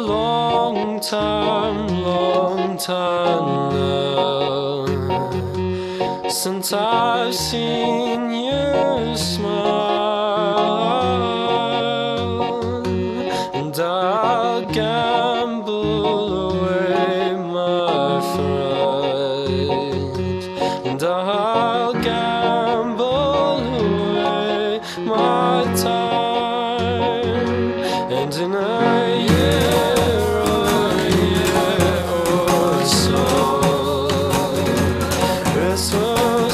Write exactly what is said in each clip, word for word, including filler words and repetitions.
long time, long time now since I've seen you smile, and I'll gamble away my fright, and I'll gamble away my time, and in a year or a year or so, it's so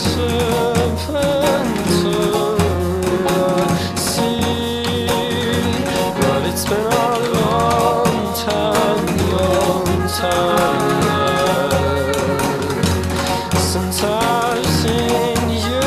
simple to see, but it's been a long time, long time now since I've seen you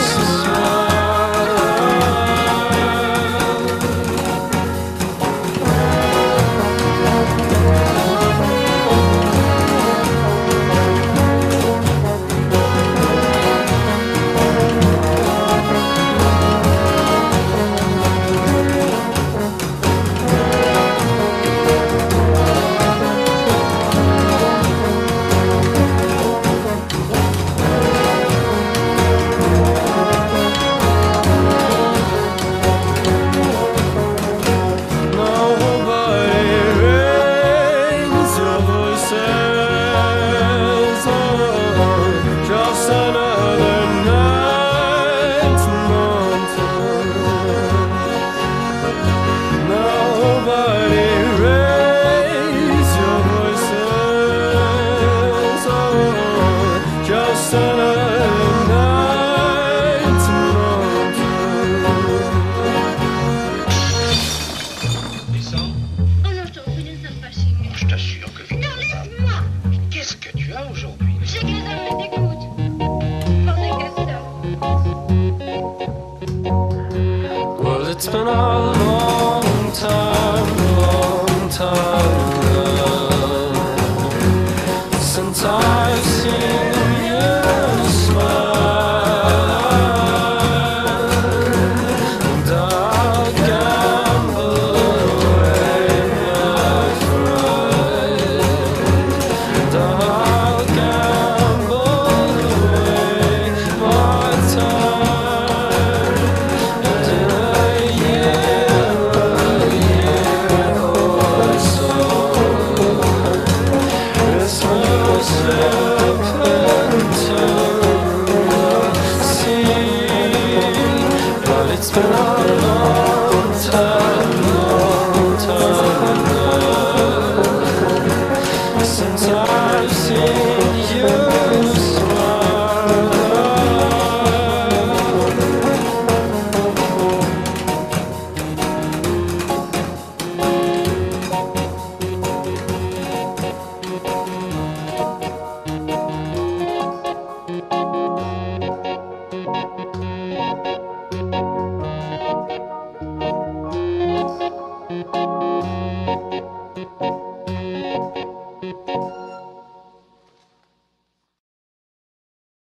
It's been a long time, long time now since I've seen you smile, and I'll gamble away my fright, and I'll gamble away my time, and in a it's been a long time, long time now since I've seen you smile.